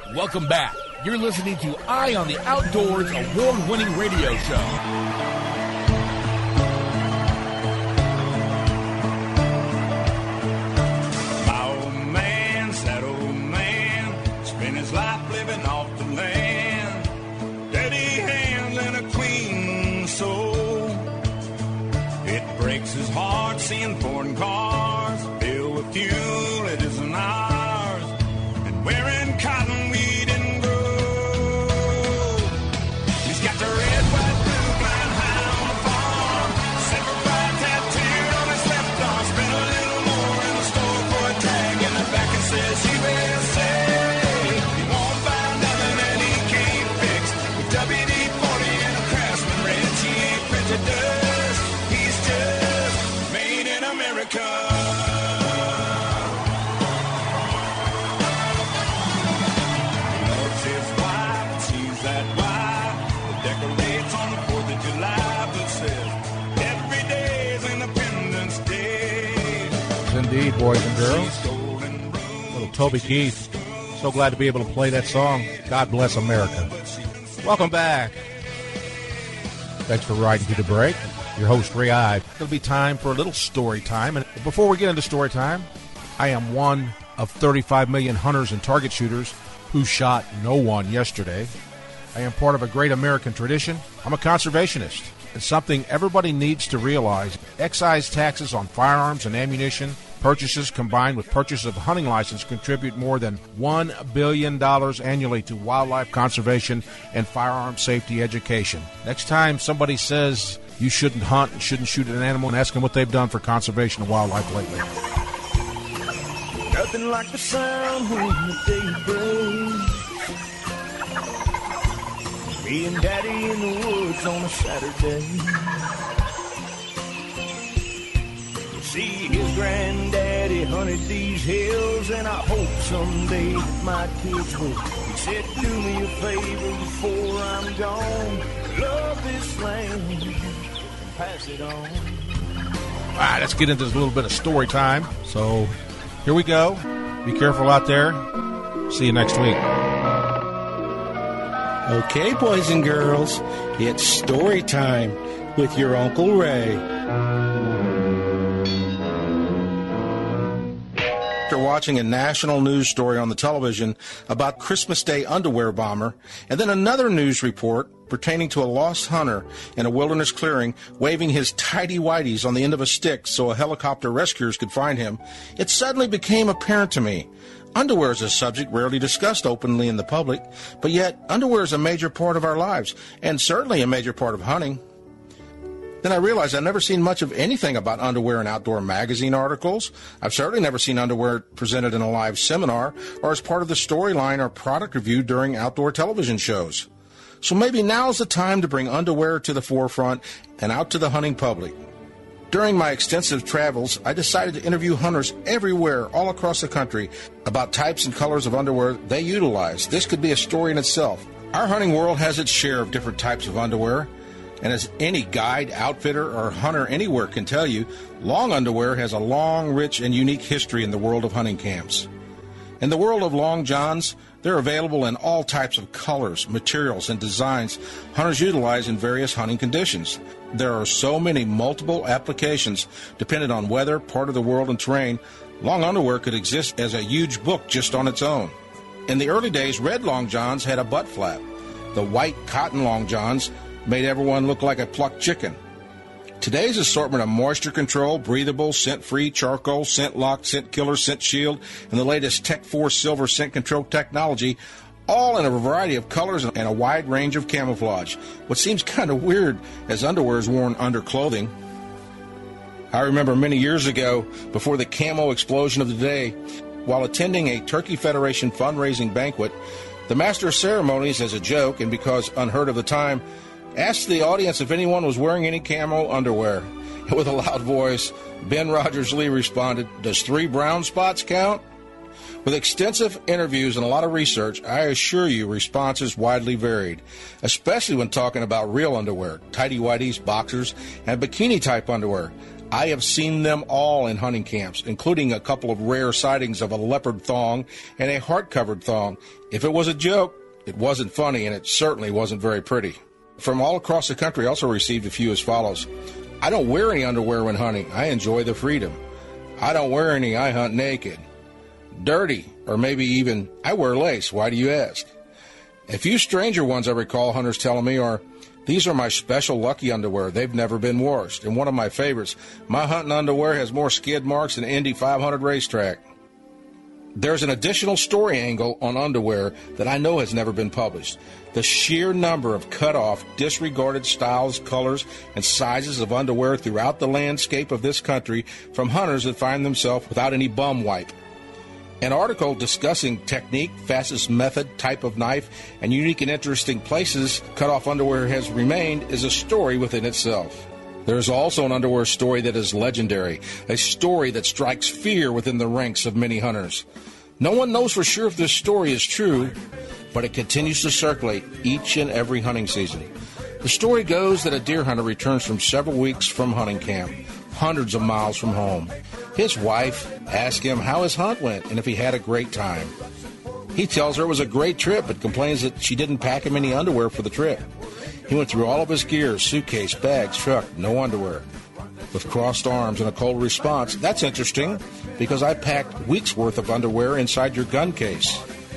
Welcome back. You're listening to Eye on the Outdoors award-winning radio show. My old man, sad old man, spent his life living off the land. Dirty hands and a clean soul. It breaks his heart seeing foreign cars filled with fuel it isn't ours, and wearing cotton we didn't grow. He's got the red, white, blue, blind high on the farm, silver pride tattooed on his left arm. Spent a little more in the store for a tag, and the back it says USA. He won't find nothing that he can't fix. With WD-40 and a Craftsman wrench, he ain't printed dust. He's just made in America. Indeed, boys and girls. Little Toby Keith. So glad to be able to play that song. God bless America. Welcome back. Thanks for riding through the break. Your host, Ray Ive. It'll be time for a little story time. And before we get into story time, I am one of 35 million hunters and target shooters who shot no one yesterday. I am part of a great American tradition. I'm a conservationist. It's something everybody needs to realize. Excise taxes on firearms and ammunition purchases combined with purchase of hunting license contribute more than $1 billion annually to wildlife conservation and firearm safety education. Next time somebody says you shouldn't hunt and shouldn't shoot an animal, and ask them what they've done for conservation of wildlife lately. Nothing like the sound when the day breaks. Me and Daddy in the woods on a Saturday. See, his granddaddy hunted these hills, and I hope someday that my kids will. He said, do me a favor before I'm gone. Love this land and pass it on. All right, let's get into this little bit of story time. So here we go. Be careful out there. See you next week. Okay, boys and girls, it's story time with your Uncle Ray. After watching a national news story on the television about Christmas Day underwear bomber, and then another news report pertaining to a lost hunter in a wilderness clearing waving his tighty-whities on the end of a stick so a helicopter rescuers could find him, it suddenly became apparent to me. Underwear is a subject rarely discussed openly in the public, but yet underwear is a major part of our lives, and certainly a major part of hunting. Then I realized I've never seen much of anything about underwear in outdoor magazine articles. I've certainly never seen underwear presented in a live seminar or as part of the storyline or product review during outdoor television shows. So maybe now's the time to bring underwear to the forefront and out to the hunting public. During my extensive travels, I decided to interview hunters everywhere, all across the country, about types and colors of underwear they utilize. This could be a story in itself. Our hunting world has its share of different types of underwear, and as any guide, outfitter, or hunter anywhere can tell you, long underwear has a long, rich, and unique history in the world of hunting camps. In the world of long johns, they're available in all types of colors, materials, and designs hunters utilize in various hunting conditions. There are so many multiple applications dependent on weather, part of the world, and terrain. Long underwear could exist as a huge book just on its own. In the early days, red long johns had a butt flap. The white cotton long johns made everyone look like a plucked chicken. Today's assortment of moisture control, breathable, scent-free, charcoal, scent lock, scent killer, scent shield, and the latest Tech Force silver scent control technology, all in a variety of colors and a wide range of camouflage. What seems kind of weird as underwear is worn under clothing. I remember many years ago, before the camo explosion of the day, while attending a Turkey Federation fundraising banquet, the master of ceremonies, as a joke and because unheard of the time, asked the audience if anyone was wearing any camo underwear. And with a loud voice, Ben Rogers-Lee responded, "Does 3 brown spots count?" With extensive interviews and a lot of research, I assure you responses widely varied, especially when talking about real underwear, tighty-whities, boxers, and bikini-type underwear. I have seen them all in hunting camps, including a couple of rare sightings of a leopard thong and a heart-covered thong. If it was a joke, it wasn't funny, and it certainly wasn't very pretty. From all across the country, I also received a few as follows. I don't wear any underwear when hunting. I enjoy the freedom. I don't wear any. I hunt naked. Dirty, or maybe even, I wear lace. Why do you ask? A few stranger ones I recall hunters telling me are, these are my special lucky underwear. They've never been washed. And one of my favorites, my hunting underwear has more skid marks than Indy 500 racetrack. There's an additional story angle on underwear that I know has never been published. The sheer number of cut-off, disregarded styles, colors, and sizes of underwear throughout the landscape of this country from hunters that find themselves without any bum wipe. An article discussing technique, fastest method, type of knife, and unique and interesting places cut-off underwear has remained is a story within itself. There is also an underwear story that is legendary, a story that strikes fear within the ranks of many hunters. No one knows for sure if this story is true, but it continues to circulate each and every hunting season. The story goes that a deer hunter returns from several weeks from hunting camp, hundreds of miles from home. His wife asks him how his hunt went and if he had a great time. He tells her it was a great trip, but complains that she didn't pack him any underwear for the trip. He went through all of his gear, suitcase, bags, truck, no underwear. With crossed arms and a cold response, that's interesting because I packed weeks' worth of underwear inside your gun case.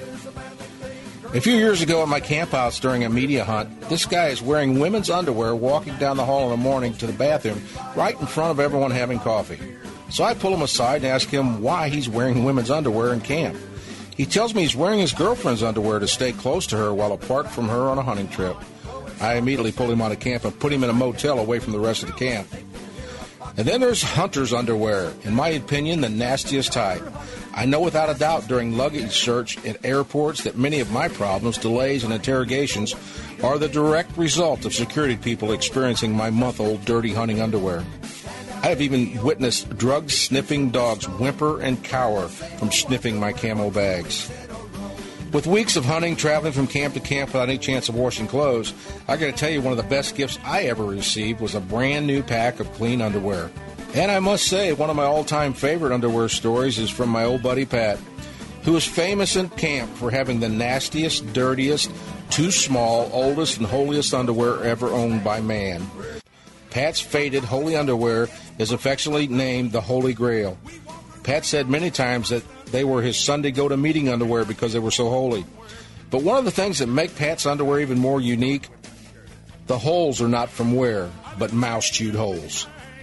A few years ago at my camphouse during a media hunt, this guy is wearing women's underwear walking down the hall in the morning to the bathroom right in front of everyone having coffee. So I pull him aside and ask him why he's wearing women's underwear in camp. He tells me he's wearing his girlfriend's underwear to stay close to her while apart from her on a hunting trip. I immediately pulled him out of camp and put him in a motel away from the rest of the camp. And then there's hunter's underwear, in my opinion, the nastiest type. I know without a doubt during luggage search at airports that many of my problems, delays, and interrogations are the direct result of security people experiencing my month-old dirty hunting underwear. I have even witnessed drug-sniffing dogs whimper and cower from sniffing my camo bags. With weeks of hunting, traveling from camp to camp without any chance of washing clothes, I got to tell you one of the best gifts I ever received was a brand new pack of clean underwear. And I must say, one of my all-time favorite underwear stories is from my old buddy Pat, who is famous in camp for having the nastiest, dirtiest, too small, oldest, and holiest underwear ever owned by man. Pat's faded, holy underwear is affectionately named the Holy Grail. Pat said many times that they were his Sunday go-to-meeting underwear because they were so holy. But one of the things that make Pat's underwear even more unique, the holes are not from wear, but mouse-chewed holes.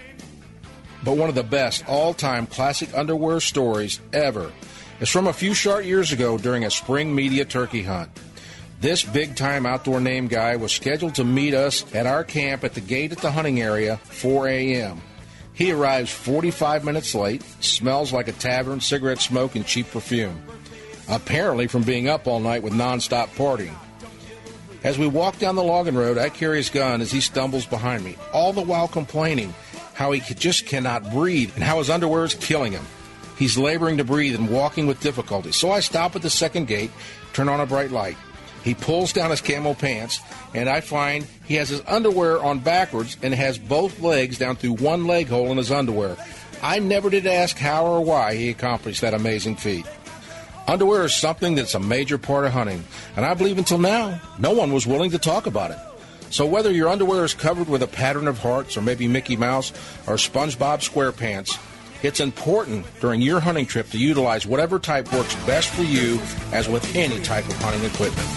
But one of the best all-time classic underwear stories ever is from a few short years ago during a spring media turkey hunt. This big-time outdoor name guy was scheduled to meet us at our camp at the gate at the hunting area, 4 a.m. He arrives 45 minutes late, smells like a tavern, cigarette smoke, and cheap perfume, apparently from being up all night with nonstop partying. As we walk down the logging road, I carry his gun as he stumbles behind me, all the while complaining how he just cannot breathe and how his underwear is killing him. He's laboring to breathe and walking with difficulty. So I stop at the second gate, turn on a bright light. He pulls down his camo pants, and I find he has his underwear on backwards and has both legs down through one leg hole in his underwear. I never did ask how or why he accomplished that amazing feat. Underwear is something that's a major part of hunting, and I believe until now, no one was willing to talk about it. So whether your underwear is covered with a pattern of hearts or maybe Mickey Mouse or SpongeBob SquarePants, it's important during your hunting trip to utilize whatever type works best for you, as with any type of hunting equipment.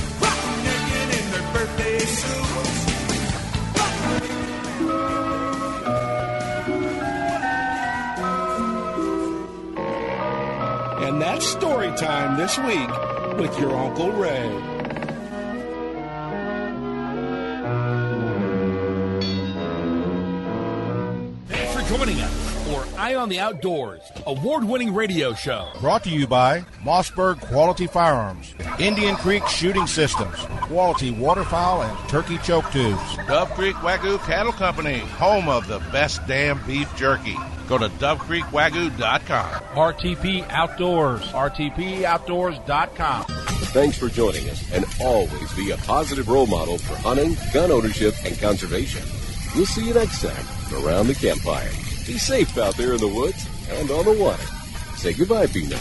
And that's story time this week with your Uncle Ray. Thanks for joining us for Eye on the Outdoors, award-winning radio show. Brought to you by Mossberg Quality Firearms, Indian Creek Shooting Systems, Quality Waterfowl and Turkey Choke Tubes, Dove Creek Wagyu Cattle Company, home of the best damn beef jerky. Go to DoveCreekWagyu.com. RTP Outdoors, RTPOutdoors.com. Thanks for joining us, and always be a positive role model for hunting, gun ownership, and conservation. We'll see you next time around the campfire. Be safe out there in the woods and on the water. Say goodbye, Peanut.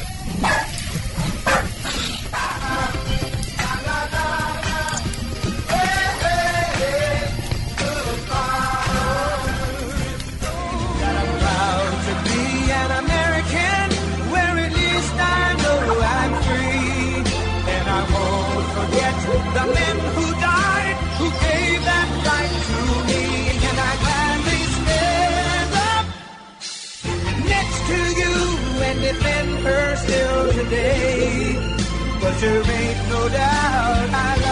The men who died, who gave that right to me, and I gladly stand up next to you and defend her still today. But there ain't no doubt I